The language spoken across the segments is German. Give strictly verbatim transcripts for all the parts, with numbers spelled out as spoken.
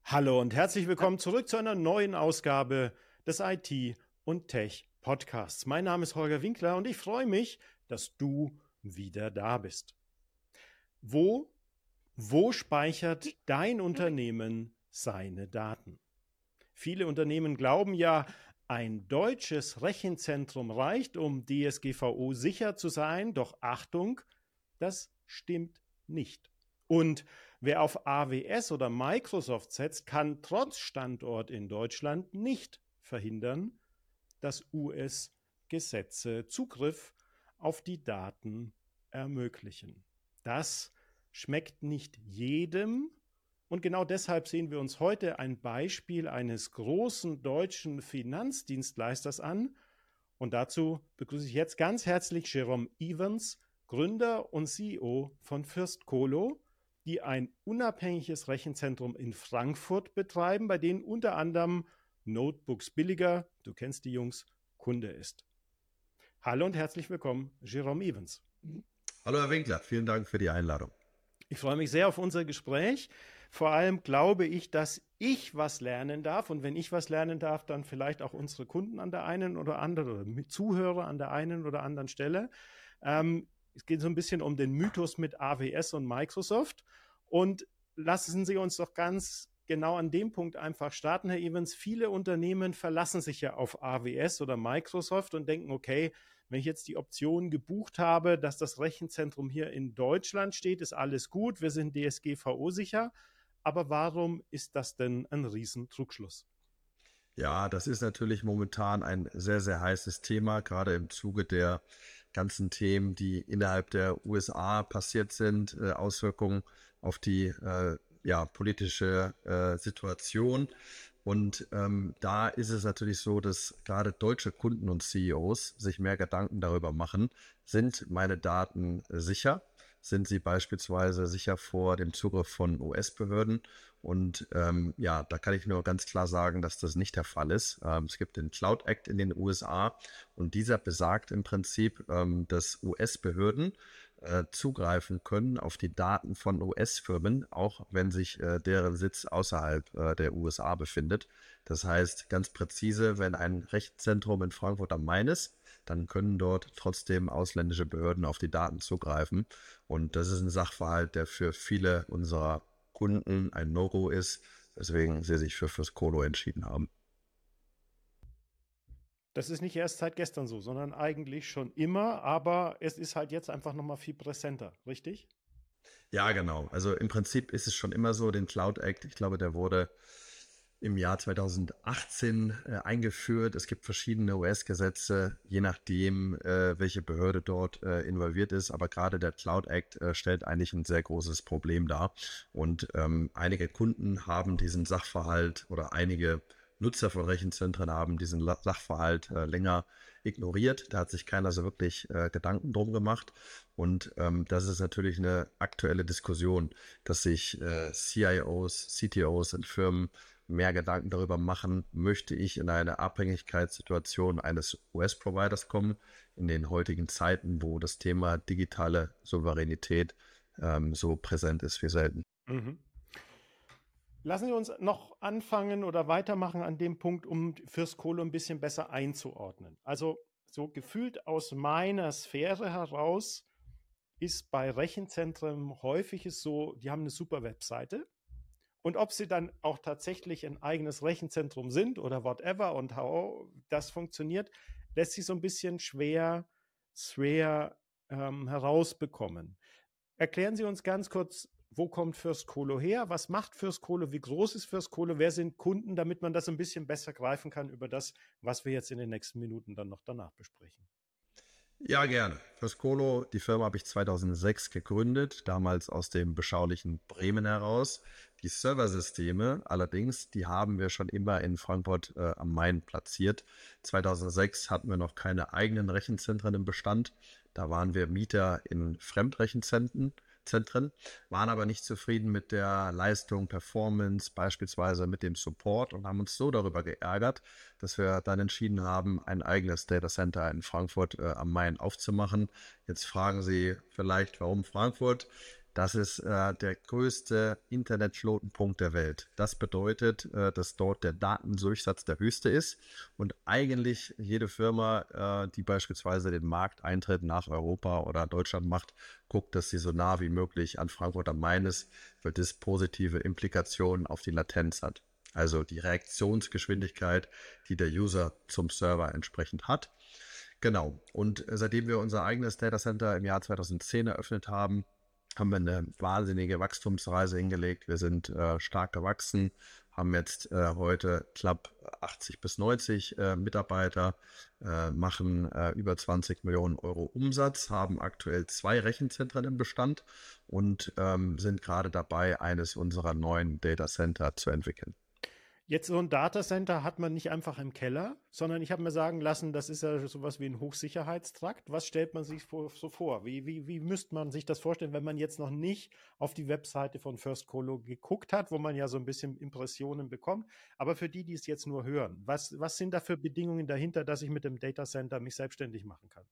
Hallo und herzlich willkommen zurück zu einer neuen Ausgabe des I T und Tech Podcasts. Mein Name ist Holger Winkler und ich freue mich, dass du wieder da bist. Wo, wo speichert dein Unternehmen seine Daten? Viele Unternehmen glauben ja, ein deutsches Rechenzentrum reicht, um D S G V O sicher zu sein. Doch Achtung, das stimmt nicht. Und wer auf A W S oder Microsoft setzt, kann trotz Standort in Deutschland nicht verhindern, dass U S-Gesetze Zugriff auf die Daten ermöglichen. Das schmeckt nicht jedem. Und genau deshalb sehen wir uns heute ein Beispiel eines großen deutschen Finanzdienstleisters an. Und dazu begrüße ich jetzt ganz herzlich Jerome Evans, Gründer und C E O von First Colo, die ein unabhängiges Rechenzentrum in Frankfurt betreiben, bei denen unter anderem Notebooks Billiger, du kennst die Jungs, Kunde ist. Hallo und herzlich willkommen, Jerome Evans. Hallo Herr Winkler, vielen Dank für die Einladung. Ich freue mich sehr auf unser Gespräch. Vor allem glaube ich, dass ich was lernen darf. Und wenn ich was lernen darf, dann vielleicht auch unsere Kunden an der einen oder anderen, Zuhörer an der einen oder anderen Stelle. Ähm, es geht so ein bisschen um den Mythos mit A W S und Microsoft. Und lassen Sie uns doch ganz genau an dem Punkt einfach starten, Herr Evans. Viele Unternehmen verlassen sich ja auf A W S oder Microsoft und denken, okay, wenn ich jetzt die Option gebucht habe, dass das Rechenzentrum hier in Deutschland steht, ist alles gut, wir sind D S G V O sicher. Aber warum ist das denn ein Riesentrugschluss? Ja, das ist natürlich momentan ein sehr, sehr heißes Thema, gerade im Zuge der ganzen Themen, die innerhalb der U S A passiert sind, äh, Auswirkungen auf die äh, ja, politische äh, Situation. Und ähm, da ist es natürlich so, dass gerade deutsche Kunden und C E Os sich mehr Gedanken darüber machen, sind meine Daten sicher? Sind sie beispielsweise sicher vor dem Zugriff von U S-Behörden? Und ähm, ja, da kann ich nur ganz klar sagen, dass das nicht der Fall ist. Ähm, es gibt den Cloud Act in den U S A und dieser besagt im Prinzip, ähm, dass U S-Behörden äh, zugreifen können auf die Daten von U S-Firmen, auch wenn sich äh, deren Sitz außerhalb äh, der U S A befindet. Das heißt ganz präzise, wenn ein Rechenzentrum in Frankfurt am Main ist, dann können dort trotzdem ausländische Behörden auf die Daten zugreifen. Und das ist ein Sachverhalt, der für viele unserer Kunden ein No-Go ist, weswegen sie sich für First Colo entschieden haben. Das ist nicht erst seit gestern so, sondern eigentlich schon immer, aber es ist halt jetzt einfach nochmal viel präsenter, richtig? Ja, genau. Also im Prinzip ist es schon immer so, den Cloud Act, ich glaube, der wurde im Jahr zweitausendachtzehn äh, eingeführt. Es gibt verschiedene U S-Gesetze, je nachdem, äh, welche Behörde dort äh, involviert ist. Aber gerade der Cloud Act äh, stellt eigentlich ein sehr großes Problem dar. Und ähm, einige Kunden haben diesen Sachverhalt oder einige Nutzer von Rechenzentren haben diesen La- Sachverhalt äh, länger ignoriert. Da hat sich keiner so wirklich äh, Gedanken drum gemacht. Und ähm, das ist natürlich eine aktuelle Diskussion, dass sich äh, C I Os, C T Os in Firmen mehr Gedanken darüber machen, möchte ich in eine Abhängigkeitssituation eines U S-Providers kommen, in den heutigen Zeiten, wo das Thema digitale Souveränität ähm, so präsent ist wie selten. Mhm. Lassen Sie uns noch anfangen oder weitermachen an dem Punkt, um First Colo ein bisschen besser einzuordnen. Also so gefühlt aus meiner Sphäre heraus ist bei Rechenzentren häufig es so, die haben eine super Webseite. Und ob sie dann auch tatsächlich ein eigenes Rechenzentrum sind oder whatever und how das funktioniert, lässt sich so ein bisschen schwer, schwer ähm, herausbekommen. Erklären Sie uns ganz kurz, wo kommt First Colo her? Was macht First Colo? Wie groß ist First Colo? Wer sind Kunden, damit man das ein bisschen besser greifen kann über das, was wir jetzt in den nächsten Minuten dann noch danach besprechen? Ja, gerne. First Colo, die Firma habe ich zweitausendsechs gegründet, damals aus dem beschaulichen Bremen heraus. Die Serversysteme allerdings, die haben wir schon immer in Frankfurt äh, am Main platziert. zweitausendsechs hatten wir noch keine eigenen Rechenzentren im Bestand. Da waren wir Mieter in Fremdrechenzentren. Zentren, waren aber nicht zufrieden mit der Leistung, Performance, beispielsweise mit dem Support und haben uns so darüber geärgert, dass wir dann entschieden haben, ein eigenes Data Center in Frankfurt äh, am Main aufzumachen. Jetzt fragen Sie vielleicht, warum Frankfurt? Das ist äh, der größte Internetknotenpunkt der Welt. Das bedeutet, äh, dass dort der Datendurchsatz der höchste ist und eigentlich jede Firma, äh, die beispielsweise den Markteintritt nach Europa oder Deutschland macht, guckt, dass sie so nah wie möglich an Frankfurt am Main ist, weil das positive Implikationen auf die Latenz hat. Also die Reaktionsgeschwindigkeit, die der User zum Server entsprechend hat. Genau. Und seitdem wir unser eigenes Datacenter im Jahr zweitausendzehn eröffnet haben, haben wir eine wahnsinnige Wachstumsreise hingelegt. Wir sind äh, stark gewachsen, haben jetzt äh, heute knapp achtzig bis neunzig äh, Mitarbeiter, äh, machen äh, über zwanzig Millionen Euro Umsatz, haben aktuell zwei Rechenzentren im Bestand und ähm, sind gerade dabei, eines unserer neuen Datacenter zu entwickeln. Jetzt so ein Datacenter hat man nicht einfach im Keller, sondern ich habe mir sagen lassen, das ist ja sowas wie ein Hochsicherheitstrakt. Was stellt man sich vor, so vor? Wie, wie, wie müsste man sich das vorstellen, wenn man jetzt noch nicht auf die Webseite von First Colo geguckt hat, wo man ja so ein bisschen Impressionen bekommt? Aber für die, die es jetzt nur hören, was, was sind da für Bedingungen dahinter, dass ich mit dem Datacenter mich selbstständig machen kann?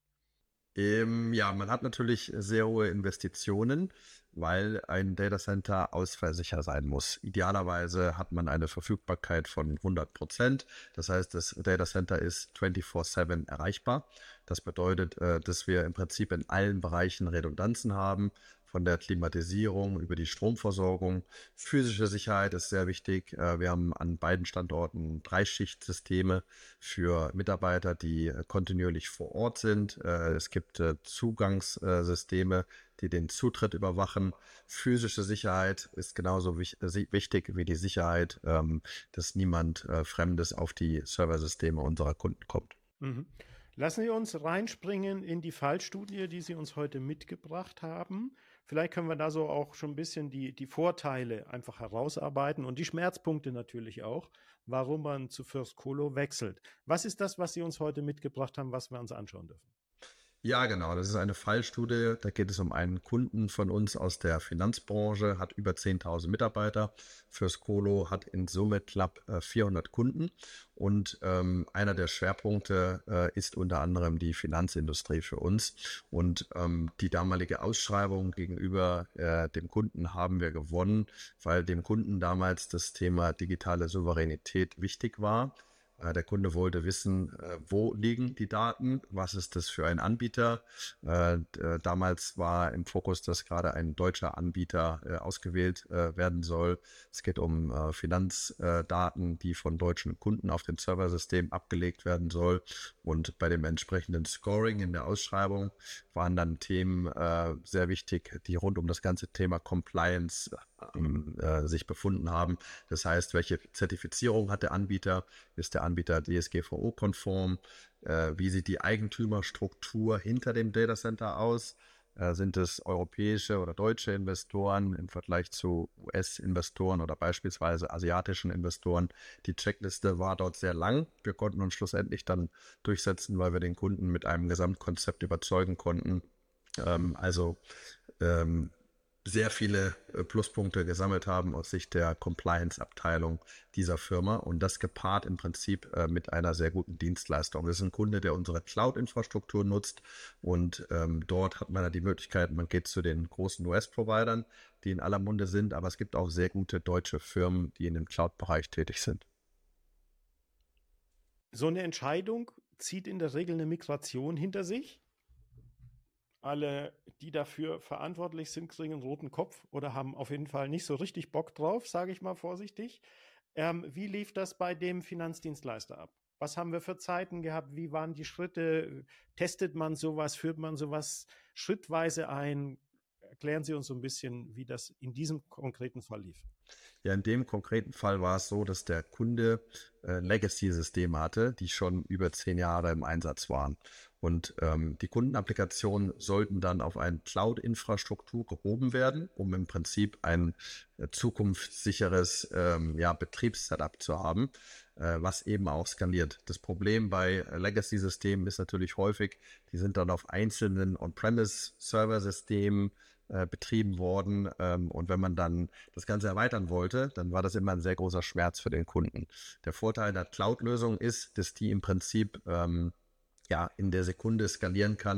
Ähm, ja, man hat natürlich sehr hohe Investitionen, weil ein Datacenter ausfallsicher sein muss. Idealerweise hat man eine Verfügbarkeit von hundert Prozent. Das heißt, das Datacenter ist vierundzwanzig sieben erreichbar. Das bedeutet, äh, dass wir im Prinzip in allen Bereichen Redundanzen haben, von der Klimatisierung über die Stromversorgung. Physische Sicherheit ist sehr wichtig. Äh, Wir haben an beiden Standorten Dreischichtsysteme für Mitarbeiter, die äh, kontinuierlich vor Ort sind. Äh, Es gibt äh, Zugangssysteme, die den Zutritt überwachen. Physische Sicherheit ist genauso wich- si- wichtig wie die Sicherheit, ähm, dass niemand äh, Fremdes auf die Serversysteme unserer Kunden kommt. Mhm. Lassen Sie uns reinspringen in die Fallstudie, die Sie uns heute mitgebracht haben. Vielleicht können wir da so auch schon ein bisschen die, die Vorteile einfach herausarbeiten und die Schmerzpunkte natürlich auch, warum man zu First Colo wechselt. Was ist das, was Sie uns heute mitgebracht haben, was wir uns anschauen dürfen? Ja, genau. Das ist eine Fallstudie. Da geht es um einen Kunden von uns aus der Finanzbranche, hat über zehntausend Mitarbeiter. First Colo hat in Summe knapp äh, vierhundert Kunden. Und ähm, einer der Schwerpunkte äh, ist unter anderem die Finanzindustrie für uns. Und ähm, die damalige Ausschreibung gegenüber äh, dem Kunden haben wir gewonnen, weil dem Kunden damals das Thema digitale Souveränität wichtig war. Äh, Der Kunde wollte wissen, äh, wo liegen die Daten, was ist das für ein Anbieter. Äh, d- äh, Damals war im Fokus, dass gerade ein deutscher Anbieter äh, ausgewählt äh, werden soll. Es geht um äh, Finanzdaten, die von deutschen Kunden auf dem Serversystem abgelegt werden soll. Und bei dem entsprechenden Scoring in der Ausschreibung waren dann Themen äh, sehr wichtig, die rund um das ganze Thema Compliance ähm, äh, sich befunden haben. Das heißt, welche Zertifizierung hat der Anbieter? Ist der Anbieter D S G V O-konform? Äh, wie sieht die Eigentümerstruktur hinter dem Datacenter aus? Äh, sind es europäische oder deutsche Investoren im Vergleich zu U S-Investoren oder beispielsweise asiatischen Investoren? Die Checkliste war dort sehr lang. Wir konnten uns schlussendlich dann durchsetzen, weil wir den Kunden mit einem Gesamtkonzept überzeugen konnten. Ähm, also ähm, sehr viele äh, Pluspunkte gesammelt haben aus Sicht der Compliance-Abteilung dieser Firma und das gepaart im Prinzip äh, mit einer sehr guten Dienstleistung. Das ist ein Kunde, der unsere Cloud-Infrastruktur nutzt und ähm, dort hat man ja die Möglichkeit, man geht zu den großen U S-Providern, die in aller Munde sind, aber es gibt auch sehr gute deutsche Firmen, die in dem Cloud-Bereich tätig sind. So eine Entscheidung zieht in der Regel eine Migration hinter sich. Alle, die dafür verantwortlich sind, kriegen einen roten Kopf oder haben auf jeden Fall nicht so richtig Bock drauf, sage ich mal vorsichtig. Ähm, wie lief das bei dem Finanzdienstleister ab? Was haben wir für Zeiten gehabt? Wie waren die Schritte? Testet man sowas? Führt man sowas schrittweise ein? Erklären Sie uns so ein bisschen, wie das in diesem konkreten Fall lief. Ja, in dem konkreten Fall war es so, dass der Kunde äh, Legacy-Systeme hatte, die schon über zehn Jahre im Einsatz waren. Und ähm, die Kundenapplikationen sollten dann auf eine Cloud-Infrastruktur gehoben werden, um im Prinzip ein äh, zukunftssicheres ähm, ja, Betriebssetup zu haben, äh, was eben auch skaliert. Das Problem bei äh, Legacy-Systemen ist natürlich häufig, die sind dann auf einzelnen On-Premise-Server-Systemen äh, betrieben worden. Ähm, und wenn man dann das Ganze erweitern wollte, dann war das immer ein sehr großer Schmerz für den Kunden. Der Vorteil der Cloud-Lösung ist, dass die im Prinzip ähm, ja, in der Sekunde skalieren kann,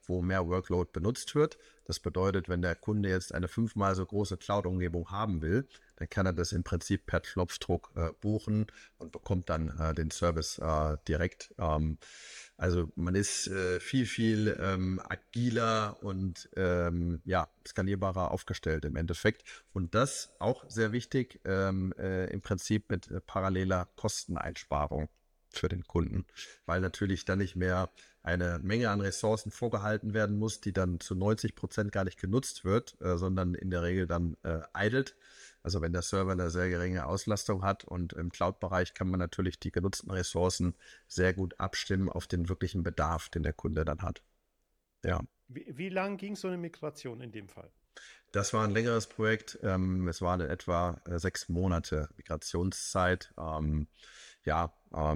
wo mehr Workload benutzt wird. Das bedeutet, wenn der Kunde jetzt eine fünfmal so große Cloud-Umgebung haben will, dann kann er das im Prinzip per Knopfdruck äh, buchen und bekommt dann äh, den Service äh, direkt. Ähm, also man ist äh, viel, viel ähm, agiler und ähm, ja, skalierbarer aufgestellt im Endeffekt. Und das auch sehr wichtig, ähm, äh, im Prinzip mit äh, paralleler Kosteneinsparung für den Kunden, weil natürlich dann nicht mehr eine Menge an Ressourcen vorgehalten werden muss, die dann zu neunzig Prozent gar nicht genutzt wird, äh, sondern in der Regel dann äh, idelt. Also wenn der Server eine sehr geringe Auslastung hat, und im Cloud-Bereich kann man natürlich die genutzten Ressourcen sehr gut abstimmen auf den wirklichen Bedarf, den der Kunde dann hat. Ja. Wie, wie lang ging so eine Migration in dem Fall? Das war ein längeres Projekt. Ähm, es waren in etwa äh, sechs Monate Migrationszeit. Ähm, ja,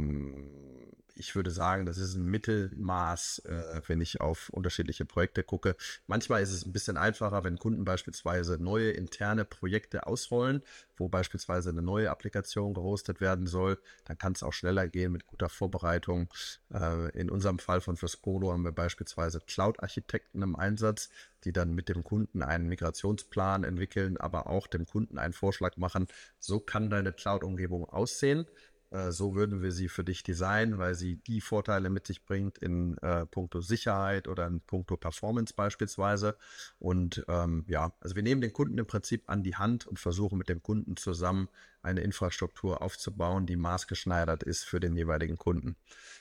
ähm, ich würde sagen, das ist ein Mittelmaß, äh, wenn ich auf unterschiedliche Projekte gucke. Manchmal ist es ein bisschen einfacher, wenn Kunden beispielsweise neue interne Projekte ausrollen, wo beispielsweise eine neue Applikation gehostet werden soll. Dann kann es auch schneller gehen mit guter Vorbereitung. Äh, in unserem Fall von Firstcolo haben wir beispielsweise Cloud-Architekten im Einsatz, die dann mit dem Kunden einen Migrationsplan entwickeln, aber auch dem Kunden einen Vorschlag machen, so kann deine Cloud-Umgebung aussehen. So würden wir sie für dich designen, weil sie die Vorteile mit sich bringt in äh, puncto Sicherheit oder in puncto Performance beispielsweise. Und ähm, ja, also wir nehmen den Kunden im Prinzip an die Hand und versuchen mit dem Kunden zusammen eine Infrastruktur aufzubauen, die maßgeschneidert ist für den jeweiligen Kunden.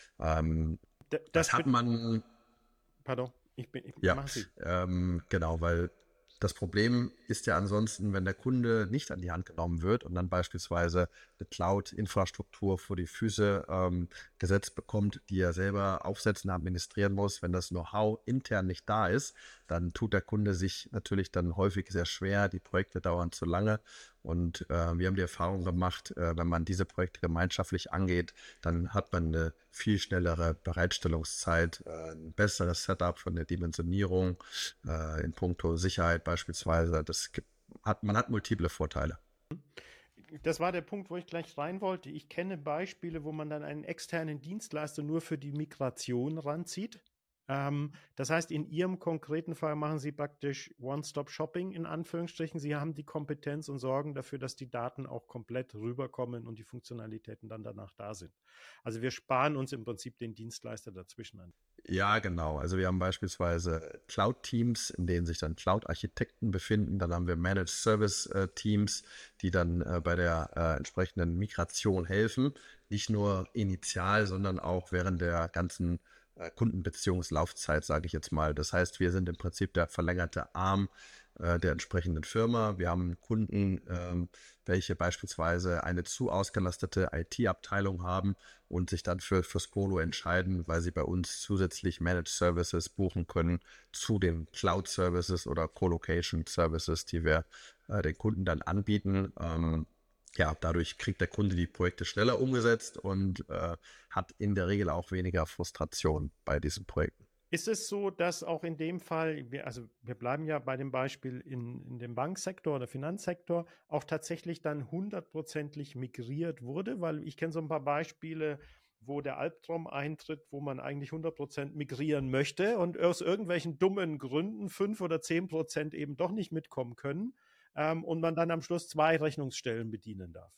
Ähm, das, das hat man... Pardon, ich bin... Ich, ja, ähm, genau, weil... Das Problem ist ja ansonsten, wenn der Kunde nicht an die Hand genommen wird und dann beispielsweise eine Cloud-Infrastruktur vor die Füße ähm, gesetzt bekommt, die er selber aufsetzen, administrieren muss. Wenn das Know-how intern nicht da ist, dann tut der Kunde sich natürlich dann häufig sehr schwer. Die Projekte dauern zu lange. Und äh, wir haben die Erfahrung gemacht, äh, wenn man diese Projekte gemeinschaftlich angeht, dann hat man eine viel schnellere Bereitstellungszeit, äh, ein besseres Setup von der Dimensionierung äh, in puncto Sicherheit beispielsweise. Das gibt, hat, man hat multiple Vorteile. Das war der Punkt, wo ich gleich rein wollte. Ich kenne Beispiele, wo man dann einen externen Dienstleister nur für die Migration ranzieht. Ähm, das heißt, in Ihrem konkreten Fall machen Sie praktisch One-Stop-Shopping in Anführungsstrichen. Sie haben die Kompetenz und sorgen dafür, dass die Daten auch komplett rüberkommen und die Funktionalitäten dann danach da sind. Also wir sparen uns im Prinzip den Dienstleister dazwischen an. Ja, genau. Also wir haben beispielsweise Cloud-Teams, in denen sich dann Cloud-Architekten befinden. Dann haben wir Managed-Service-Teams, die dann äh, bei der äh, entsprechenden Migration helfen. Nicht nur initial, sondern auch während der ganzen Kundenbeziehungslaufzeit, sage ich jetzt mal. Das heißt, wir sind im Prinzip der verlängerte Arm äh, der entsprechenden Firma. Wir haben Kunden, ähm, welche beispielsweise eine zu ausgelastete I T-Abteilung haben und sich dann für Firstcolo entscheiden, weil sie bei uns zusätzlich Managed Services buchen können zu den Cloud Services oder Colocation Services, die wir äh, den Kunden dann anbieten. Ähm, Ja, dadurch kriegt der Kunde die Projekte schneller umgesetzt und äh, hat in der Regel auch weniger Frustration bei diesen Projekten. Ist es so, dass auch in dem Fall, wir, also wir bleiben ja bei dem Beispiel in, in dem Banksektor oder Finanzsektor, auch tatsächlich dann hundertprozentig migriert wurde? Weil ich kenne so ein paar Beispiele, wo der Albtraum eintritt, wo man eigentlich hundert Prozent migrieren möchte und aus irgendwelchen dummen Gründen fünf oder zehn Prozent eben doch nicht mitkommen können. Ähm, und man dann am Schluss zwei Rechnungsstellen bedienen darf.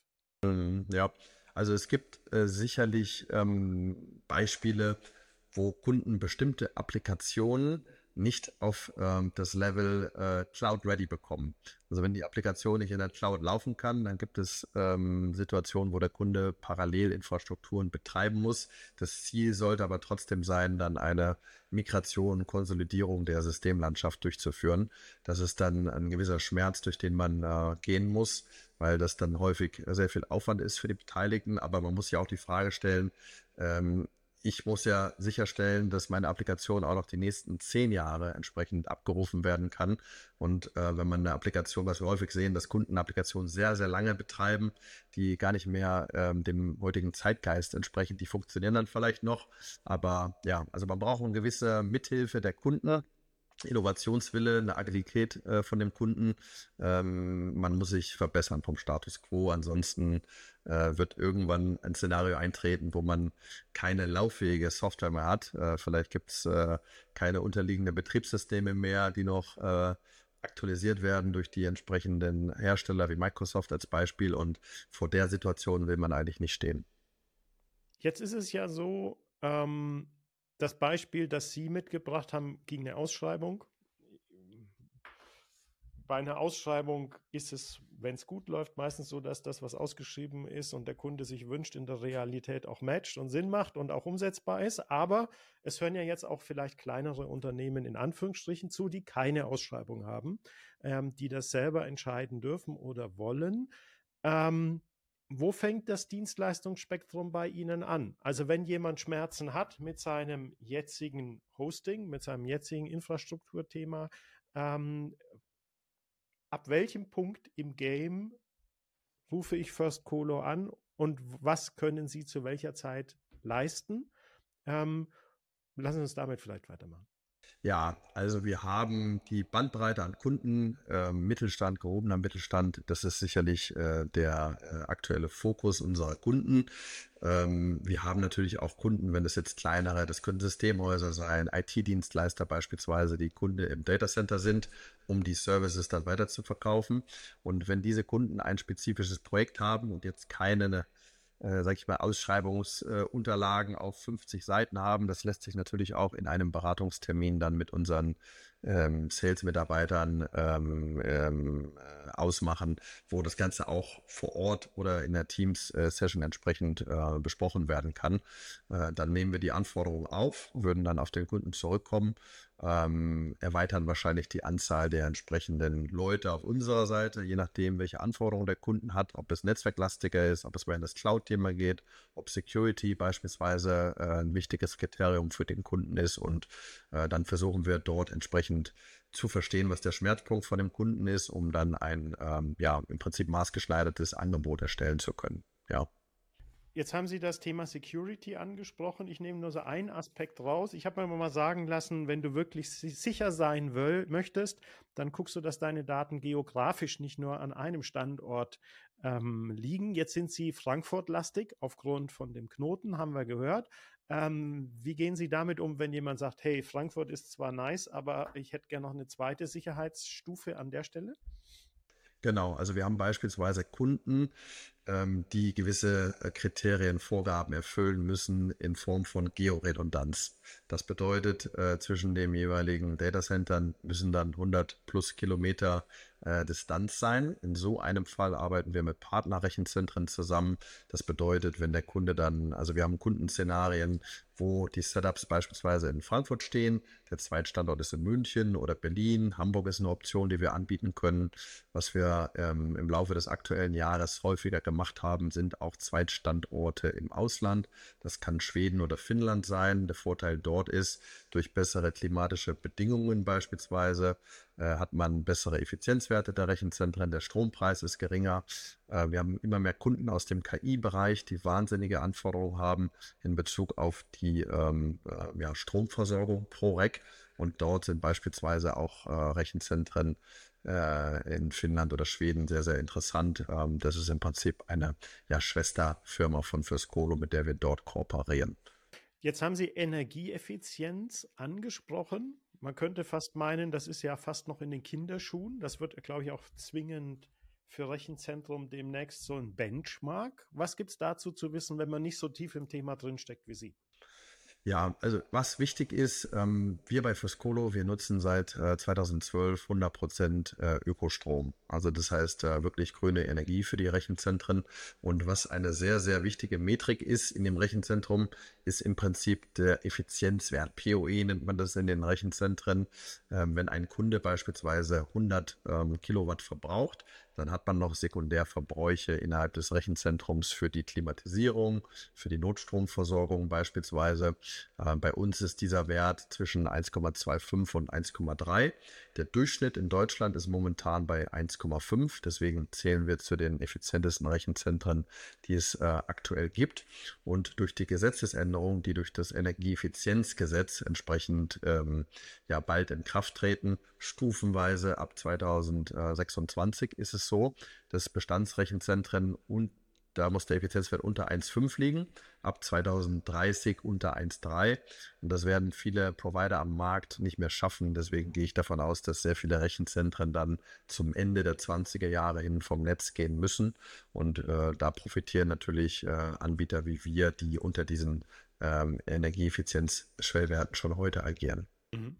Ja, also es gibt äh, sicherlich ähm, Beispiele, wo Kunden bestimmte Applikationen nicht auf ähm, das Level äh, Cloud-Ready bekommen. Also wenn die Applikation nicht in der Cloud laufen kann, dann gibt es ähm, Situationen, wo der Kunde parallel Infrastrukturen betreiben muss. Das Ziel sollte aber trotzdem sein, dann eine Migration, Konsolidierung der Systemlandschaft durchzuführen. Das ist dann ein gewisser Schmerz, durch den man äh, gehen muss, weil das dann häufig sehr viel Aufwand ist für die Beteiligten. Aber man muss ja auch die Frage stellen, ähm, ich muss ja sicherstellen, dass meine Applikation auch noch die nächsten zehn Jahre entsprechend abgerufen werden kann. Und äh, wenn man eine Applikation, was wir häufig sehen, dass Kunden Applikationen sehr, sehr lange betreiben, die gar nicht mehr ähm, dem heutigen Zeitgeist entsprechen, die funktionieren dann vielleicht noch. Aber ja, also man braucht eine gewisse Mithilfe der Kunden. Innovationswille, eine Agilität äh, von dem Kunden. Ähm, man muss sich verbessern vom Status quo. Ansonsten äh, wird irgendwann ein Szenario eintreten, wo man keine lauffähige Software mehr hat. Äh, vielleicht gibt es äh, keine unterliegenden Betriebssysteme mehr, die noch äh, aktualisiert werden durch die entsprechenden Hersteller wie Microsoft als Beispiel. Und vor der Situation will man eigentlich nicht stehen. Jetzt ist es ja so, ähm, das Beispiel, das Sie mitgebracht haben, ging eine Ausschreibung. Bei einer Ausschreibung ist es, wenn es gut läuft, meistens so, dass das, was ausgeschrieben ist und der Kunde sich wünscht, in der Realität auch matcht und Sinn macht und auch umsetzbar ist. Aber es hören ja jetzt auch vielleicht kleinere Unternehmen in Anführungsstrichen zu, die keine Ausschreibung haben, ähm, die das selber entscheiden dürfen oder wollen. Ähm, Wo fängt das Dienstleistungsspektrum bei Ihnen an? Also wenn jemand Schmerzen hat mit seinem jetzigen Hosting, mit seinem jetzigen Infrastrukturthema, ähm, ab welchem Punkt im Game rufe ich First Colo an und was können Sie zu welcher Zeit leisten? Ähm, lassen Sie uns damit vielleicht weitermachen. Ja, also wir haben die Bandbreite an Kunden, äh, Mittelstand, gehobener Mittelstand. Das ist sicherlich äh, der äh, aktuelle Fokus unserer Kunden. Ähm, wir haben natürlich auch Kunden, wenn es jetzt kleinere, das können Systemhäuser sein, I T-Dienstleister beispielsweise, die Kunde im Datacenter sind, um die Services dann weiter zu verkaufen. Und wenn diese Kunden ein spezifisches Projekt haben und jetzt keine äh, sag ich mal, Ausschreibungsunterlagen äh, auf fünfzig Seiten haben. Das lässt sich natürlich auch in einem Beratungstermin dann mit unseren ähm, Sales-Mitarbeitern ähm, ähm, äh, ausmachen, wo das Ganze auch vor Ort oder in der Teams-Session entsprechend äh, besprochen werden kann. Äh, dann nehmen wir die Anforderungen auf, würden dann auf den Kunden zurückkommen, ähm, erweitern wahrscheinlich die Anzahl der entsprechenden Leute auf unserer Seite, je nachdem, welche Anforderungen der Kunden hat, ob es netzwerklastiger ist, ob es mehr in das Cloud-Thema geht, ob Security beispielsweise äh, ein wichtiges Kriterium für den Kunden ist und äh, dann versuchen wir dort entsprechend zu verstehen, was der Schmerzpunkt von dem Kunden ist, um dann ein, ähm, ja, im Prinzip maßgeschneidertes Angebot erstellen zu können. Ja. Jetzt haben Sie das Thema Security angesprochen. Ich nehme nur so einen Aspekt raus. Ich habe mir mal sagen lassen, wenn du wirklich sicher sein will, möchtest, dann guckst du, dass deine Daten geografisch nicht nur an einem Standort ähm, liegen. Jetzt sind sie Frankfurt-lastig aufgrund von dem Knoten, haben wir gehört. Ähm, wie gehen Sie damit um, wenn jemand sagt, hey, Frankfurt ist zwar nice, aber ich hätte gerne noch eine zweite Sicherheitsstufe an der Stelle? Genau, also wir haben beispielsweise Kunden, ähm, die gewisse äh, Kriterien, Vorgaben erfüllen müssen in Form von Georedundanz. Das bedeutet, äh, zwischen dem jeweiligen Datacentern müssen dann hundert plus Kilometer äh, Distanz sein. In so einem Fall arbeiten wir mit Partnerrechenzentren zusammen. Das bedeutet, wenn der Kunde dann, also wir haben Kundenszenarien, wo die Setups beispielsweise in Frankfurt stehen, der Zweitstandort ist in München oder Berlin, Hamburg ist eine Option, die wir anbieten können. Was wir ähm, im Laufe des aktuellen Jahres häufiger gemacht haben, sind auch Zweitstandorte im Ausland. Das kann Schweden oder Finnland sein. Der Vorteil dort ist, durch bessere klimatische Bedingungen beispielsweise äh, hat man bessere Effizienzwerte der Rechenzentren, der Strompreis ist geringer. Äh, wir haben immer mehr Kunden aus dem K I-Bereich, die wahnsinnige Anforderungen haben in Bezug auf die ähm, äh, ja, Stromversorgung pro Rack. Und dort sind beispielsweise auch äh, Rechenzentren äh, in Finnland oder Schweden sehr, sehr interessant. Ähm, das ist im Prinzip eine ja, Schwesterfirma von First Colo, mit der wir dort kooperieren. Jetzt haben Sie Energieeffizienz angesprochen. Man könnte fast meinen, das ist ja fast noch in den Kinderschuhen. Das wird, glaube ich, auch zwingend für Rechenzentrum demnächst so ein Benchmark. Was gibt es dazu zu wissen, wenn man nicht so tief im Thema drinsteckt wie Sie? Ja, also was wichtig ist, ähm, wir bei First Colo, wir nutzen seit äh, zweitausendzwölf hundert Prozent äh, Ökostrom. Also das heißt äh, wirklich grüne Energie für die Rechenzentren. Und was eine sehr, sehr wichtige Metrik ist in dem Rechenzentrum, ist im Prinzip der Effizienzwert. P O E nennt man das in den Rechenzentren. Ähm, wenn ein Kunde beispielsweise hundert ähm, Kilowatt verbraucht, dann hat man noch Sekundärverbräuche innerhalb des Rechenzentrums für die Klimatisierung, für die Notstromversorgung beispielsweise. Äh, bei uns ist dieser Wert zwischen eins Komma fünfundzwanzig und eins Komma drei. Der Durchschnitt in Deutschland ist momentan bei eins Komma fünf, deswegen zählen wir zu den effizientesten Rechenzentren, die es äh, aktuell gibt. Und durch die Gesetzesänderung, die durch das Energieeffizienzgesetz entsprechend ähm, ja bald in Kraft treten, stufenweise ab zweitausendsechsundzwanzig ist es so, dass Bestandsrechenzentren und da muss der Effizienzwert unter eins Komma fünf liegen, ab zweitausenddreißig unter eins Komma drei. Und das werden viele Provider am Markt nicht mehr schaffen. Deswegen gehe ich davon aus, dass sehr viele Rechenzentren dann zum Ende der zwanziger Jahre hin vom Netz gehen müssen. Und äh, da profitieren natürlich äh, Anbieter wie wir, die unter diesen ähm, Energieeffizienzschwellwerten schon heute agieren. Mhm.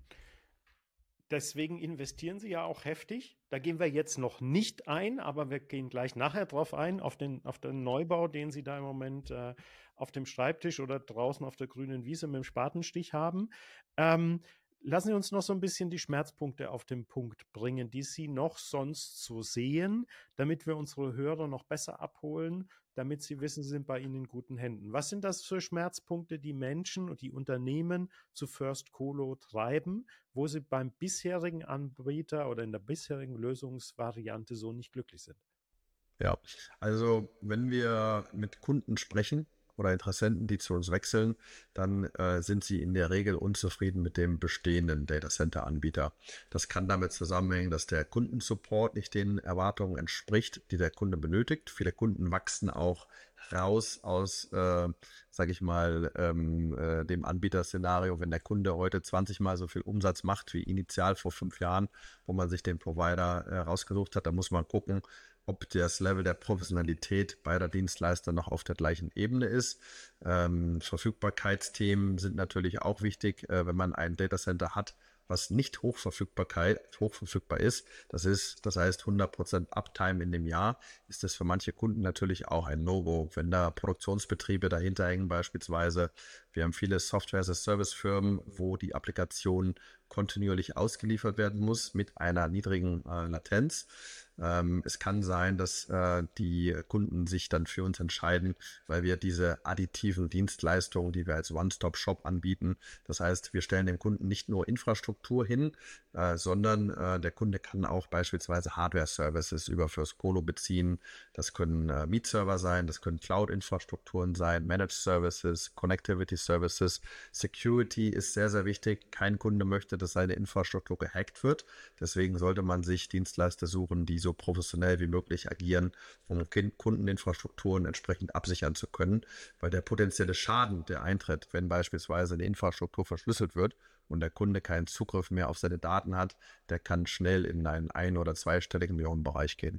Deswegen investieren Sie ja auch heftig. Da gehen wir jetzt noch nicht ein, aber wir gehen gleich nachher drauf ein, auf den, auf den Neubau, den Sie da im Moment äh, auf dem Schreibtisch oder draußen auf der grünen Wiese mit dem Spatenstich haben. Ähm, lassen Sie uns noch so ein bisschen die Schmerzpunkte auf den Punkt bringen, die Sie noch sonst so sehen, damit wir unsere Hörer noch besser abholen, damit sie wissen, sie sind bei Ihnen in guten Händen. Was sind das für Schmerzpunkte, die Menschen und die Unternehmen zu First Colo treiben, wo sie beim bisherigen Anbieter oder in der bisherigen Lösungsvariante so nicht glücklich sind? Ja, also wenn wir mit Kunden sprechen oder Interessenten, die zu uns wechseln, dann äh, sind sie in der Regel unzufrieden mit dem bestehenden Datacenter-Anbieter. Das kann damit zusammenhängen, dass der Kundensupport nicht den Erwartungen entspricht, die der Kunde benötigt. Viele Kunden wachsen auch raus aus, äh, sage ich mal, ähm, äh, dem Anbieterszenario, wenn der Kunde heute zwanzig Mal so viel Umsatz macht wie initial vor fünf Jahren, wo man sich den Provider äh, rausgesucht hat, dann muss man gucken, ob das Level der Professionalität beider Dienstleister noch auf der gleichen Ebene ist. Ähm, Verfügbarkeitsthemen sind natürlich auch wichtig, äh, wenn man ein Datacenter hat, was nicht Hochverfügbarkeit, hochverfügbar ist. Das ist, das heißt hundert Prozent Uptime in dem Jahr, ist das für manche Kunden natürlich auch ein No-Go. Wenn da Produktionsbetriebe dahinter hängen beispielsweise, wir haben viele Software-as-a-Service-Firmen, wo die Applikation kontinuierlich ausgeliefert werden muss mit einer niedrigen äh, Latenz. Ähm, es kann sein, dass äh, die Kunden sich dann für uns entscheiden, weil wir diese additiven Dienstleistungen, die wir als One-Stop-Shop anbieten, das heißt, wir stellen dem Kunden nicht nur Infrastruktur hin, äh, sondern äh, der Kunde kann auch beispielsweise Hardware-Services über First Colo beziehen. Das können äh, Meet-Server sein, das können Cloud-Infrastrukturen sein, Managed Services, Connectivity Services. Security ist sehr, sehr wichtig. Kein Kunde möchte, dass seine Infrastruktur gehackt wird. Deswegen sollte man sich Dienstleister suchen, die so professionell wie möglich agieren, um Kundeninfrastrukturen entsprechend absichern zu können, weil der potenzielle Schaden, der eintritt, wenn beispielsweise eine Infrastruktur verschlüsselt wird und der Kunde keinen Zugriff mehr auf seine Daten hat, der kann schnell in einen ein- oder zweistelligen Millionenbereich gehen.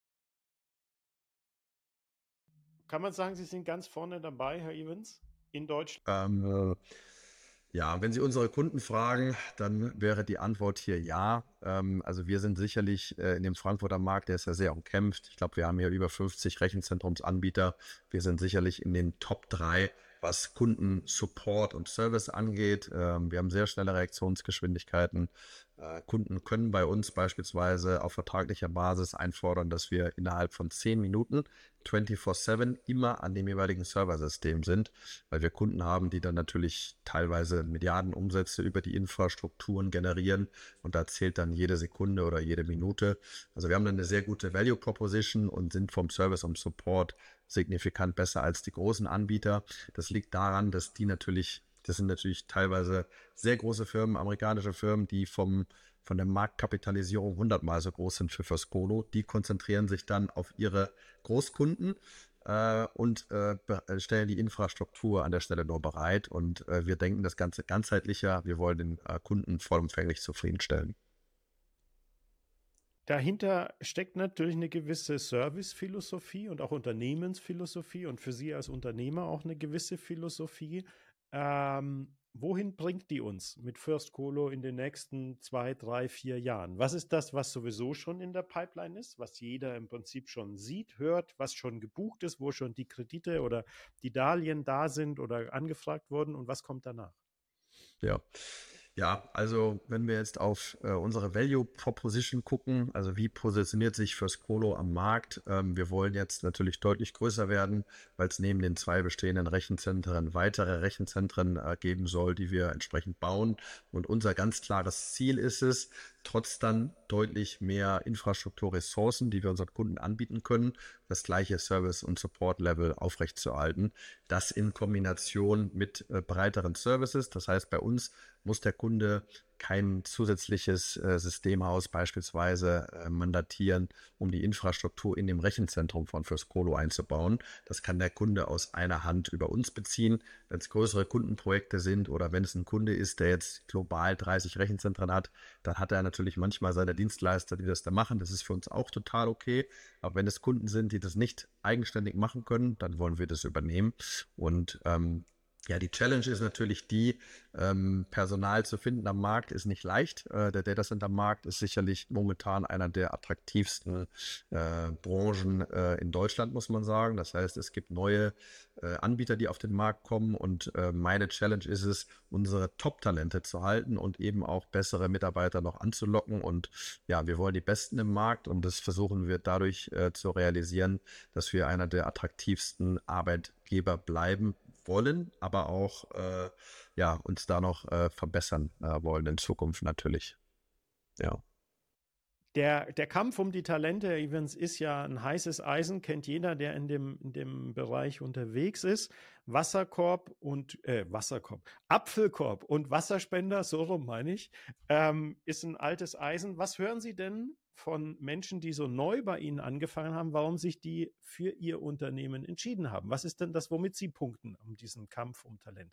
Kann man sagen, Sie sind ganz vorne dabei, Herr Evans, in Deutschland? Ähm, Ja, wenn Sie unsere Kunden fragen, dann wäre die Antwort hier ja. Ähm, also wir sind sicherlich äh, in dem Frankfurter Markt, der ist ja sehr umkämpft. Ich glaube, wir haben hier über fünfzig Rechenzentrumsanbieter. Wir sind sicherlich in den Top drei, was Kundensupport und Service angeht. Ähm, wir haben sehr schnelle Reaktionsgeschwindigkeiten. Äh, Kunden können bei uns beispielsweise auf vertraglicher Basis einfordern, dass wir innerhalb von zehn Minuten vierundzwanzig sieben immer an dem jeweiligen Serversystem sind, weil wir Kunden haben, die dann natürlich teilweise Milliardenumsätze über die Infrastrukturen generieren und da zählt dann jede Sekunde oder jede Minute. Also wir haben dann eine sehr gute Value Proposition und sind vom Service und Support signifikant besser als die großen Anbieter. Das liegt daran, dass die natürlich, das sind natürlich teilweise sehr große Firmen, amerikanische Firmen, die vom von der Marktkapitalisierung hundertmal so groß sind für First Colo. Die konzentrieren sich dann auf ihre Großkunden äh, und äh, stellen die Infrastruktur an der Stelle nur bereit. Und äh, wir denken das Ganze ganzheitlicher. Wir wollen den äh, Kunden vollumfänglich zufriedenstellen. Dahinter steckt natürlich eine gewisse Servicephilosophie und auch Unternehmensphilosophie und für Sie als Unternehmer auch eine gewisse Philosophie. Ähm, wohin bringt die uns mit First Colo in den nächsten zwei, drei, vier Jahren? Was ist das, was sowieso schon in der Pipeline ist, was jeder im Prinzip schon sieht, hört, was schon gebucht ist, wo schon die Kredite oder die Darlehen da sind oder angefragt wurden und was kommt danach? Ja. Ja, also wenn wir jetzt auf äh, unsere Value Proposition gucken, also wie positioniert sich First Colo am Markt? Ähm, wir wollen jetzt natürlich deutlich größer werden, weil es neben den zwei bestehenden Rechenzentren weitere Rechenzentren äh, geben soll, die wir entsprechend bauen. Und unser ganz klares Ziel ist es, trotz dann deutlich mehr Infrastrukturressourcen, die wir unseren Kunden anbieten können, das gleiche Service- und Support-Level aufrechtzuerhalten. Das in Kombination mit äh, breiteren Services. Das heißt, bei uns muss der Kunde kein zusätzliches äh, Systemhaus beispielsweise äh, mandatieren, um die Infrastruktur in dem Rechenzentrum von Firstcolo einzubauen. Das kann der Kunde aus einer Hand über uns beziehen. Wenn es größere Kundenprojekte sind oder wenn es ein Kunde ist, der jetzt global dreißig Rechenzentren hat, dann hat er natürlich manchmal seine Dienstleister, die das da machen. Das ist für uns auch total okay. Aber wenn es Kunden sind, die das nicht eigenständig machen können, dann wollen wir das übernehmen. Und ähm, ja, die Challenge ist natürlich die, ähm, Personal zu finden am Markt ist nicht leicht. Äh, der Data Center Markt ist sicherlich momentan einer der attraktivsten äh, Branchen äh, in Deutschland, muss man sagen. Das heißt, es gibt neue äh, Anbieter, die auf den Markt kommen und äh, meine Challenge ist es, unsere Top-Talente zu halten und eben auch bessere Mitarbeiter noch anzulocken. Und ja, wir wollen die Besten im Markt und das versuchen wir dadurch äh, zu realisieren, dass wir einer der attraktivsten Arbeitgeber bleiben wollen, aber auch äh, ja, uns da noch äh, verbessern äh, wollen in Zukunft natürlich. Ja. Der, der Kampf um die Talente, Evans, ist ja ein heißes Eisen, kennt jeder, der in dem, in dem Bereich unterwegs ist. Wasserkorb und äh, Wasserkorb, Apfelkorb und Wasserspender, so rum meine ich, ähm, ist ein altes Eisen. Was hören Sie denn von Menschen, die so neu bei Ihnen angefangen haben, warum sich die für Ihr Unternehmen entschieden haben? Was ist denn das, womit Sie punkten um diesen Kampf um Talente?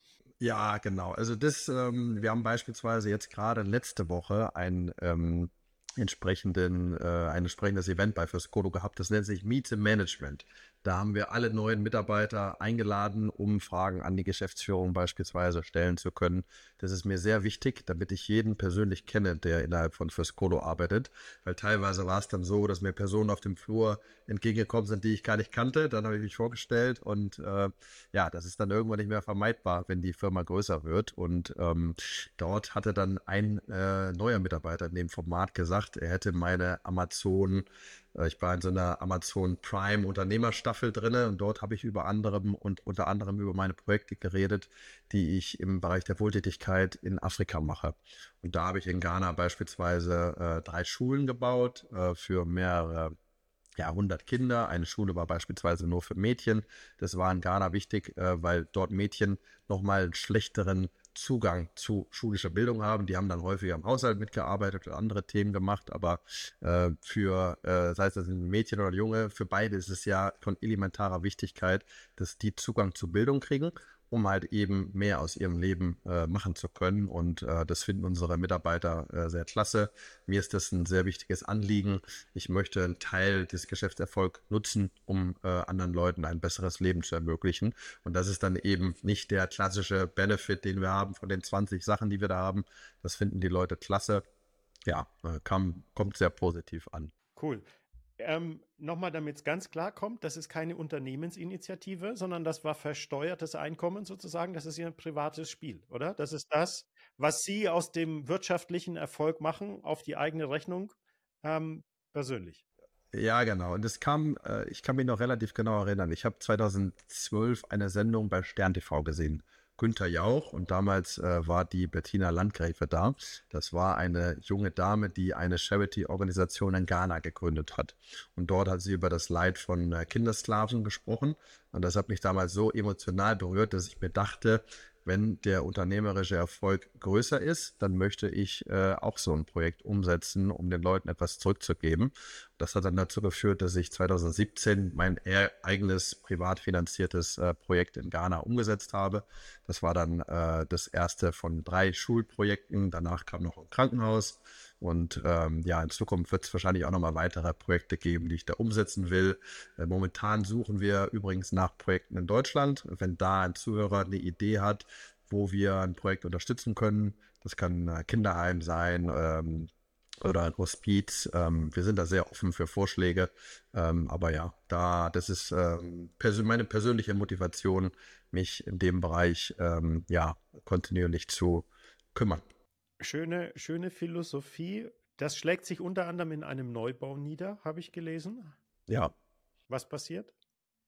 Ja, genau. Also das, ähm, wir haben beispielsweise jetzt gerade letzte Woche ein ähm, entsprechenden, äh, ein entsprechendes Event bei Firstcolo gehabt. Das nennt sich Meet the Management. Da haben wir alle neuen Mitarbeiter eingeladen, um Fragen an die Geschäftsführung beispielsweise stellen zu können. Das ist mir sehr wichtig, damit ich jeden persönlich kenne, der innerhalb von Firstcolo arbeitet. Weil teilweise war es dann so, dass mir Personen auf dem Flur entgegengekommen sind, die ich gar nicht kannte. Dann habe ich mich vorgestellt und äh, ja, das ist dann irgendwann nicht mehr vermeidbar, wenn die Firma größer wird. Und ähm, dort hatte dann ein äh, neuer Mitarbeiter in dem Format gesagt, er hätte meine Amazon, äh, ich war in so einer Amazon Prime Unternehmerstaffel drinne und dort habe ich über anderem und unter anderem über meine Projekte geredet, die ich im Bereich der Wohltätigkeit in Afrika mache. Und da habe ich in Ghana beispielsweise äh, drei Schulen gebaut äh, für mehrere ja, hundert Kinder. Eine Schule war beispielsweise nur für Mädchen. Das war in Ghana wichtig, äh, weil dort Mädchen nochmal einen schlechteren Zugang zu schulischer Bildung haben. Die haben dann häufiger im Haushalt mitgearbeitet oder andere Themen gemacht, aber äh, für, äh, sei es das ein Mädchen oder ein Junge, für beide ist es ja von elementarer Wichtigkeit, dass die Zugang zu Bildung kriegen, um halt eben mehr aus ihrem Leben äh, machen zu können. Und äh, das finden unsere Mitarbeiter äh, sehr klasse. Mir ist das ein sehr wichtiges Anliegen. Ich möchte einen Teil des Geschäftserfolgs nutzen, um äh, anderen Leuten ein besseres Leben zu ermöglichen. Und das ist dann eben nicht der klassische Benefit, den wir haben von den zwanzig Sachen, die wir da haben. Das finden die Leute klasse. Ja, äh, kam, kommt sehr positiv an. Cool. Ähm, nochmal, damit es ganz klar kommt, das ist keine Unternehmensinitiative, sondern das war versteuertes Einkommen sozusagen. Das ist Ihr privates Spiel, oder? Das ist das, was Sie aus dem wirtschaftlichen Erfolg machen, auf die eigene Rechnung, ähm, persönlich. Ja, genau. Und es kam, äh, ich kann mich noch relativ genau erinnern. Ich habe zweitausendzwölf eine Sendung bei Stern T V gesehen. Günther Jauch und damals äh, war die Bettina Landgräfe da. Das war eine junge Dame, die eine Charity-Organisation in Ghana gegründet hat. Und dort hat sie über das Leid von äh, Kindersklaven gesprochen. Und das hat mich damals so emotional berührt, dass ich mir dachte, wenn der unternehmerische Erfolg größer ist, dann möchte ich äh, auch so ein Projekt umsetzen, um den Leuten etwas zurückzugeben. Das hat dann dazu geführt, dass ich zweitausendsiebzehn mein eher eigenes privat finanziertes äh, Projekt in Ghana umgesetzt habe. Das war dann äh, das erste von drei Schulprojekten. Danach kam noch ein Krankenhaus. Und ähm, ja, in Zukunft wird es wahrscheinlich auch nochmal weitere Projekte geben, die ich da umsetzen will. Äh, momentan suchen wir übrigens nach Projekten in Deutschland. Wenn da ein Zuhörer eine Idee hat, wo wir ein Projekt unterstützen können, das kann ein Kinderheim sein, ähm, oder ein Hospiz. Ähm, wir sind da sehr offen für Vorschläge. Ähm, aber ja, da, das ist ähm, persö meine persönliche Motivation, mich in dem Bereich ähm, ja, kontinuierlich zu kümmern. Schöne, schöne Philosophie. Das schlägt sich unter anderem in einem Neubau nieder, habe ich gelesen. Ja. Was passiert?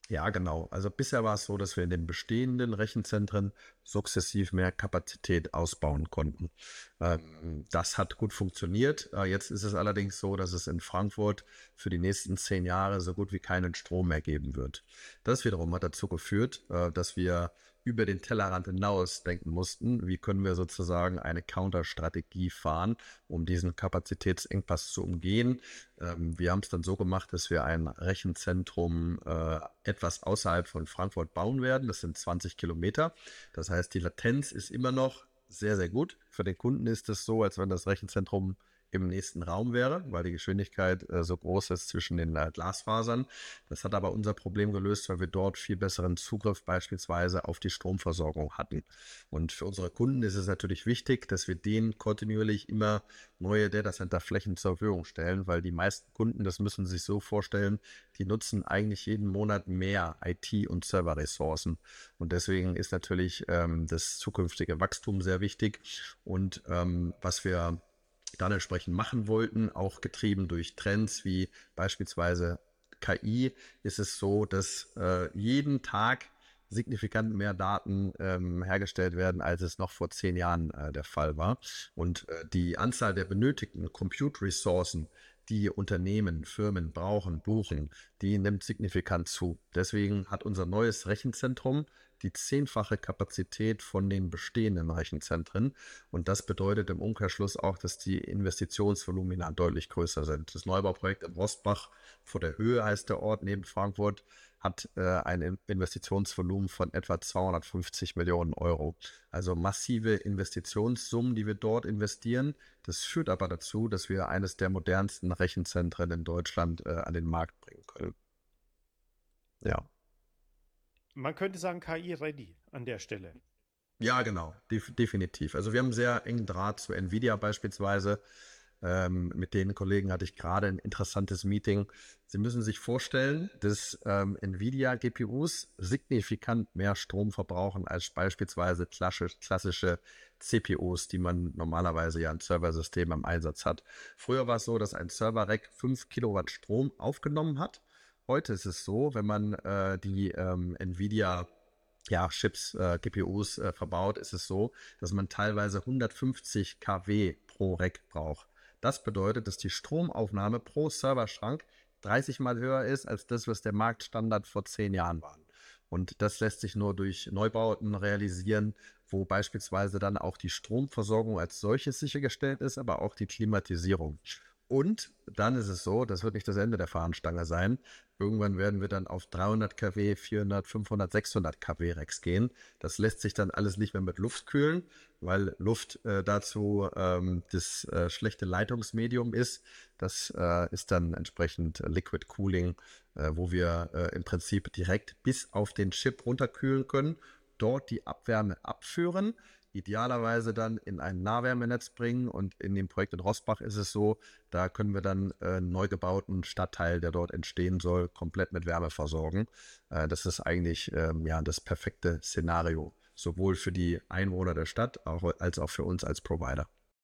Ja, genau. Also bisher war es so, dass wir in den bestehenden Rechenzentren sukzessiv mehr Kapazität ausbauen konnten. Ähm, das hat gut funktioniert. Äh, jetzt ist es allerdings so, dass es in Frankfurt für die nächsten zehn Jahre so gut wie keinen Strom mehr geben wird. Das wiederum hat dazu geführt, äh, dass wir über den Tellerrand hinaus denken mussten, wie können wir sozusagen eine Counter-Strategie fahren, um diesen Kapazitätsengpass zu umgehen. Ähm, wir haben es dann so gemacht, dass wir ein Rechenzentrum äh, etwas außerhalb von Frankfurt bauen werden. Das sind zwanzig Kilometer. Das heißt, die Latenz ist immer noch sehr, sehr gut. Für den Kunden ist es so, als wenn das Rechenzentrum im nächsten Raum wäre, weil die Geschwindigkeit äh, so groß ist zwischen den äh, Glasfasern. Das hat aber unser Problem gelöst, weil wir dort viel besseren Zugriff beispielsweise auf die Stromversorgung hatten. Und für unsere Kunden ist es natürlich wichtig, dass wir denen kontinuierlich immer neue Datacenter-Flächen zur Verfügung stellen, weil die meisten Kunden, das müssen Sie sich so vorstellen, die nutzen eigentlich jeden Monat mehr I T- und Serverressourcen. Und deswegen ist natürlich ähm, das zukünftige Wachstum sehr wichtig. Und ähm, was wir dann entsprechend machen wollten, auch getrieben durch Trends wie beispielsweise K I, ist es so, dass äh, jeden Tag signifikant mehr Daten ähm, hergestellt werden, als es noch vor zehn Jahren äh, der Fall war. Und äh, die Anzahl der benötigten Compute-Ressourcen, die Unternehmen, Firmen brauchen, buchen, die nimmt signifikant zu. Deswegen hat unser neues Rechenzentrum die zehnfache Kapazität von den bestehenden Rechenzentren. Und das bedeutet im Umkehrschluss auch, dass die Investitionsvolumina deutlich größer sind. Das Neubauprojekt in Rosbach, vor der Höhe heißt der Ort neben Frankfurt, hat äh, ein Investitionsvolumen von etwa zweihundertfünfzig Millionen Euro. Also massive Investitionssummen, die wir dort investieren. Das führt aber dazu, dass wir eines der modernsten Rechenzentren in Deutschland äh, an den Markt bringen können. Ja. Man könnte sagen K I-ready an der Stelle. Ja, genau, Def definitiv. Also wir haben sehr engen Draht zu Nvidia beispielsweise. Ähm, mit den Kollegen hatte ich gerade ein interessantes Meeting. Sie müssen sich vorstellen, dass ähm, Nvidia-G P Us signifikant mehr Strom verbrauchen als beispielsweise klassisch, klassische C P Us, die man normalerweise ja in Serversystemen im Einsatz hat. Früher war es so, dass ein Server-Rack fünf Kilowatt Strom aufgenommen hat. Heute ist es so, wenn man äh, die ähm, Nvidia ja, Chips, äh, G P Us äh, verbaut, ist es so, dass man teilweise hundertfünfzig Kilowatt pro Rack braucht. Das bedeutet, dass die Stromaufnahme pro Serverschrank dreißig Mal höher ist als das, was der Marktstandard vor zehn Jahren war. Und das lässt sich nur durch Neubauten realisieren, wo beispielsweise dann auch die Stromversorgung als solches sichergestellt ist, aber auch die Klimatisierung. Und dann ist es so, das wird nicht das Ende der Fahnenstange sein. Irgendwann werden wir dann auf dreihundert Kilowatt, vierhundert, fünfhundert, sechshundert Kilowatt Racks gehen. Das lässt sich dann alles nicht mehr mit Luft kühlen, weil Luft äh, dazu ähm, das äh, schlechte Leitungsmedium ist. Das äh, ist dann entsprechend Liquid Cooling, äh, wo wir äh, im Prinzip direkt bis auf den Chip runterkühlen können, dort die Abwärme abführen, idealerweise dann in ein Nahwärmenetz bringen. Und in dem Projekt in Rosbach ist es so, da können wir dann äh, einen neu gebauten Stadtteil, der dort entstehen soll, komplett mit Wärme versorgen. Äh, das ist eigentlich ähm, ja, das perfekte Szenario, sowohl für die Einwohner der Stadt auch, als auch für uns als Provider.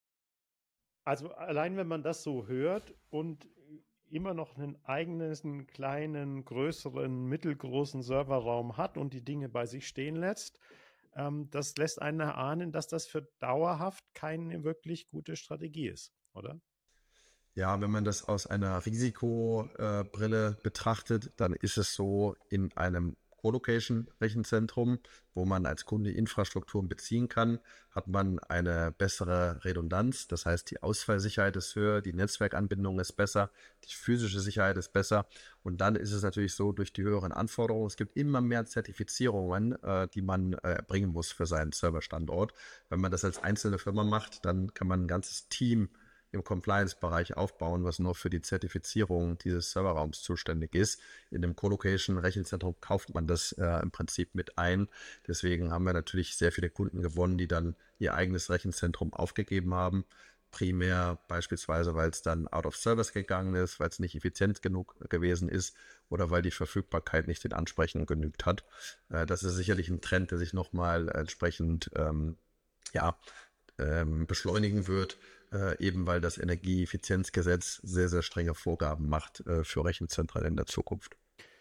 Also allein wenn man das so hört und immer noch einen eigenen, einen kleinen, größeren, mittelgroßen Serverraum hat und die Dinge bei sich stehen lässt, ähm, das lässt einen erahnen, dass das für dauerhaft keine wirklich gute Strategie ist, oder? Ja, wenn man das aus einer Risikobrille betrachtet, dann ist es so, in einem Co-Location-Rechenzentrum, wo man als Kunde Infrastrukturen beziehen kann, hat man eine bessere Redundanz. Das heißt, die Ausfallsicherheit ist höher, die Netzwerkanbindung ist besser, die physische Sicherheit ist besser. Und dann ist es natürlich so, durch die höheren Anforderungen, es gibt immer mehr Zertifizierungen, äh, die man äh, erbringen muss für seinen Serverstandort. Wenn man das als einzelne Firma macht, dann kann man ein ganzes Team im Compliance-Bereich aufbauen, was nur für die Zertifizierung dieses Serverraums zuständig ist. In dem Co-Location-Rechenzentrum kauft man das äh, im Prinzip mit ein. Deswegen haben wir natürlich sehr viele Kunden gewonnen, die dann ihr eigenes Rechenzentrum aufgegeben haben. Primär beispielsweise, weil es dann out of service gegangen ist, weil es nicht effizient genug gewesen ist oder weil die Verfügbarkeit nicht den Ansprechungen genügt hat. Äh, das ist sicherlich ein Trend, der sich nochmal entsprechend ähm, ja, ähm, beschleunigen wird, äh, eben weil das Energieeffizienzgesetz sehr, sehr strenge Vorgaben macht äh, für Rechenzentren in der Zukunft.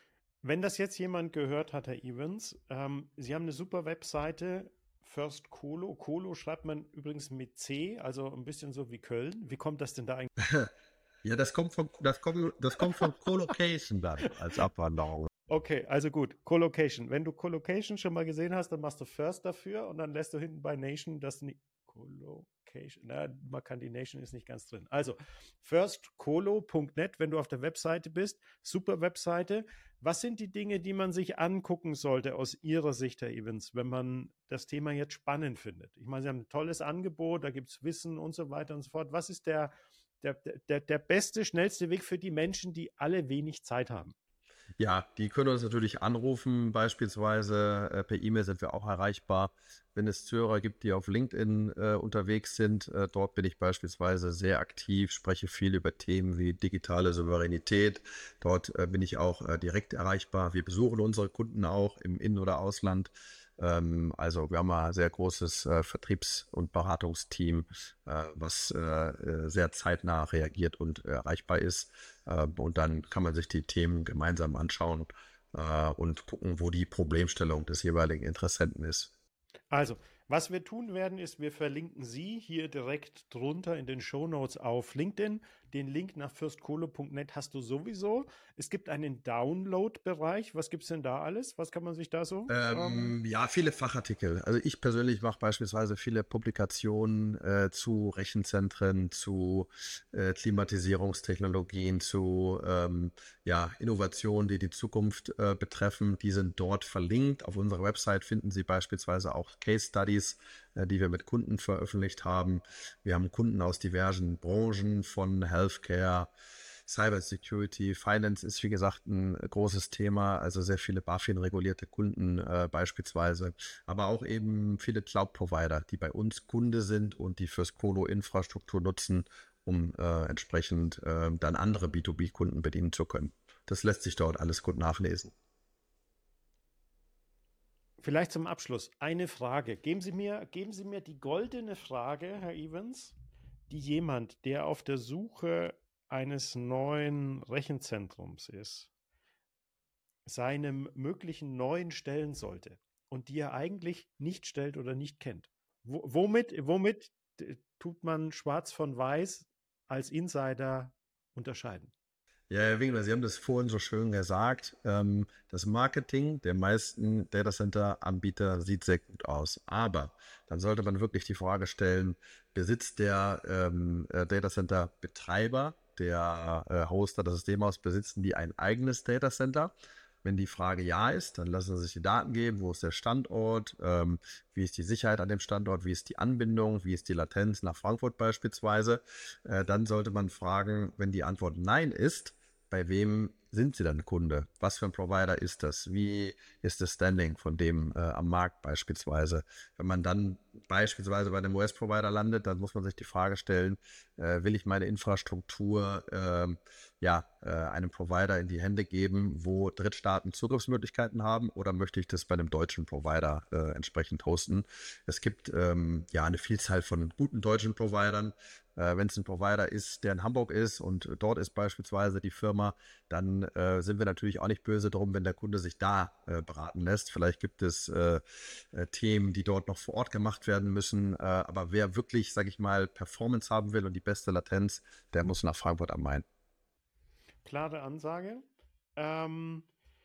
Wenn das jetzt jemand gehört hat, Herr Evans, ähm, Sie haben eine super Webseite, First Colo. Colo schreibt man übrigens mit C, also ein bisschen so wie Köln. Wie kommt das denn da eigentlich? Ja, das kommt von, das kommt, das kommt von Colocation dann als Abwanderung. Okay, also gut, Colocation. Wenn du Colocation schon mal gesehen hast, dann machst du First dafür und dann lässt du hinten bei Nation das nicht. Colocation, na, man kann die Nation ist nicht ganz drin. Also firstcolo punkt net, wenn du auf der Webseite bist, super Webseite. Was sind die Dinge, die man sich angucken sollte aus Ihrer Sicht, Herr Evans, wenn man das Thema jetzt spannend findet? Ich meine, Sie haben ein tolles Angebot, da gibt es Wissen und so weiter und so fort. Was ist der, der, der, der beste, schnellste Weg für die Menschen, die alle wenig Zeit haben? Ja, die können uns natürlich anrufen, beispielsweise äh, per E-Mail sind wir auch erreichbar. Wenn es Zuhörer gibt, die auf LinkedIn äh, unterwegs sind, äh, dort bin ich beispielsweise sehr aktiv, spreche viel über Themen wie digitale Souveränität. Dort äh, bin ich auch äh, direkt erreichbar. Wir besuchen unsere Kunden auch im In- oder Ausland. Ähm, also wir haben ein sehr großes äh, Vertriebs- und Beratungsteam, äh, was äh, sehr zeitnah reagiert und erreichbar ist. Äh, und dann kann man sich die Themen gemeinsam anschauen äh, und gucken, wo die Problemstellung des jeweiligen Interessenten ist. Also, was wir tun werden, ist, wir verlinken Sie hier direkt drunter in den Shownotes auf LinkedIn. Den Link nach firstcolo punkt net hast du sowieso. Es gibt einen Download-Bereich. Was gibt es denn da alles? Was kann man sich da so? Ähm Ähm, ja, viele Fachartikel. Also ich persönlich mache beispielsweise viele Publikationen äh, zu Rechenzentren, zu äh, Klimatisierungstechnologien, zu ähm, ja, Innovationen, die die Zukunft äh, betreffen. Die sind dort verlinkt. Auf unserer Website finden Sie beispielsweise auch Case Studies, äh, die wir mit Kunden veröffentlicht haben. Wir haben Kunden aus diversen Branchen von Healthcare, Cybersecurity, Finance ist wie gesagt ein großes Thema, also sehr viele BaFin-regulierte Kunden äh, beispielsweise, aber auch eben viele Cloud-Provider, die bei uns Kunde sind und die fürs Colo-Infrastruktur nutzen, um äh, entsprechend äh, dann andere B zwei B-Kunden bedienen zu können. Das lässt sich dort alles gut nachlesen. Vielleicht zum Abschluss eine Frage. Geben Sie mir, geben Sie mir die goldene Frage, Herr Evans, die jemand, der auf der Suche eines neuen Rechenzentrums ist, seinem möglichen neuen stellen sollte und die er eigentlich nicht stellt oder nicht kennt. Wo, womit, womit tut man Schwarz von Weiß als Insider unterscheiden? Ja, Herr Winkler, Sie haben das vorhin so schön gesagt. Ähm, das Marketing der meisten Datacenter-Anbieter sieht sehr gut aus. Aber dann sollte man wirklich die Frage stellen, besitzt der ähm, äh, Datacenter-Betreiber, der äh, Hoster, das Systemhaus, besitzen die ein eigenes Datacenter? Wenn die Frage ja ist, dann lassen Sie sich die Daten geben, wo ist der Standort, ähm, wie ist die Sicherheit an dem Standort, wie ist die Anbindung, wie ist die Latenz nach Frankfurt beispielsweise. Äh, dann sollte man fragen, wenn die Antwort nein ist, bei wem sind Sie dann Kunde? Was für ein Provider ist das? Wie ist das Standing von dem äh, am Markt beispielsweise? Wenn man dann beispielsweise bei einem U S-Provider landet, dann muss man sich die Frage stellen, äh, will ich meine Infrastruktur äh, ja, äh, einem Provider in die Hände geben, wo Drittstaaten Zugriffsmöglichkeiten haben, oder möchte ich das bei einem deutschen Provider äh, entsprechend hosten? Es gibt ähm, ja eine Vielzahl von guten deutschen Providern. Äh, wenn es ein Provider ist, der in Hamburg ist und dort ist beispielsweise die Firma, dann äh, sind wir natürlich auch nicht böse drum, wenn der Kunde sich da äh, beraten lässt. Vielleicht gibt es äh, äh, Themen, die dort noch vor Ort gemacht werden müssen. Äh, aber wer wirklich, sage ich mal, Performance haben will und die beste Latenz, der muss nach Frankfurt am Main. Klare Ansage. Ähm,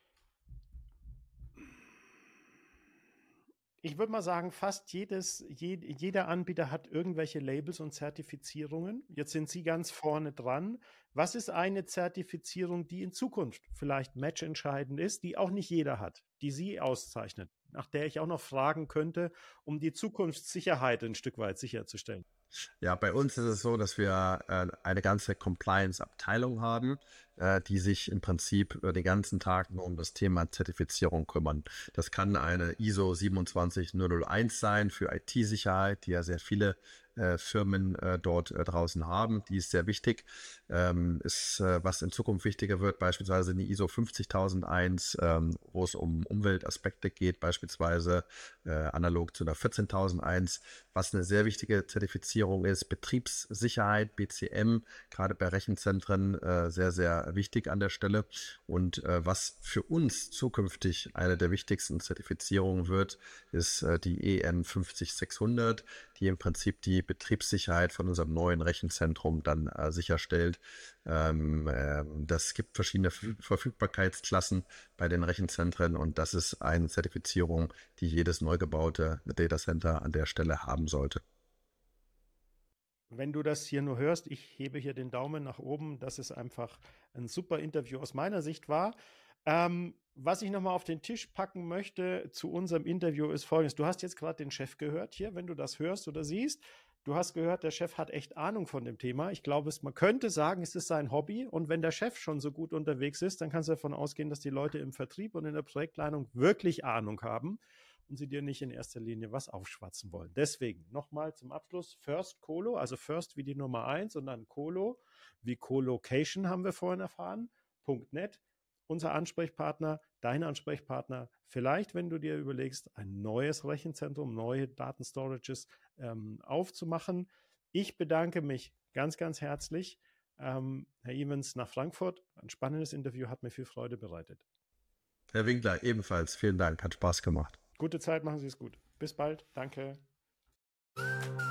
Ich würde mal sagen, fast jedes, je, jeder Anbieter hat irgendwelche Labels und Zertifizierungen. Jetzt sind Sie ganz vorne dran. Was ist eine Zertifizierung, die in Zukunft vielleicht matchentscheidend ist, die auch nicht jeder hat, die Sie auszeichnet, nach der ich auch noch fragen könnte, um die Zukunftssicherheit ein Stück weit sicherzustellen? Ja, bei uns ist es so, dass wir äh, eine ganze Compliance-Abteilung haben, äh, die sich im Prinzip äh, den ganzen Tag nur um das Thema Zertifizierung kümmern. Das kann eine I S O zwei sieben null null eins sein für I T-Sicherheit, die ja sehr viele äh, Firmen äh, dort äh, draußen haben. Die ist sehr wichtig. Ähm, ist, äh, was in Zukunft wichtiger wird, beispielsweise die I S O fünfzigtausendeins, ähm, wo es um Umweltaspekte geht, beispielsweise äh, analog zu der vierzehntausendeins, was eine sehr wichtige Zertifizierung ist. Betriebssicherheit, B C M, gerade bei Rechenzentren äh, sehr, sehr wichtig an der Stelle. Und äh, was für uns zukünftig eine der wichtigsten Zertifizierungen wird, ist äh, die E N fünfzig sechshundert, die im Prinzip die Betriebssicherheit von unserem neuen Rechenzentrum dann äh, sicherstellt. Ähm, äh, das gibt verschiedene Verfüg- Verfügbarkeitsklassen bei den Rechenzentren und das ist eine Zertifizierung, die jedes neu gebaute Datacenter an der Stelle haben sollte. Wenn du das hier nur hörst, ich hebe hier den Daumen nach oben, dass es einfach ein super Interview aus meiner Sicht war. Ähm, was ich nochmal auf den Tisch packen möchte zu unserem Interview ist folgendes. Du hast jetzt gerade den Chef gehört hier, wenn du das hörst oder siehst. Du hast gehört, der Chef hat echt Ahnung von dem Thema. Ich glaube, es, man könnte sagen, es ist sein Hobby. Und wenn der Chef schon so gut unterwegs ist, dann kannst du davon ausgehen, dass die Leute im Vertrieb und in der Projektleitung wirklich Ahnung haben und sie dir nicht in erster Linie was aufschwatzen wollen. Deswegen nochmal zum Abschluss First Colo, also First wie die Nummer eins und dann Colo wie Colocation haben wir vorhin erfahren, .net. Unser Ansprechpartner, dein Ansprechpartner, vielleicht, wenn du dir überlegst, ein neues Rechenzentrum, neue Datenstorages ähm, aufzumachen. Ich bedanke mich ganz, ganz herzlich, ähm, Herr Evans, nach Frankfurt. Ein spannendes Interview, hat mir viel Freude bereitet. Herr Winkler, ebenfalls vielen Dank, hat Spaß gemacht. Gute Zeit, machen Sie es gut. Bis bald. Danke.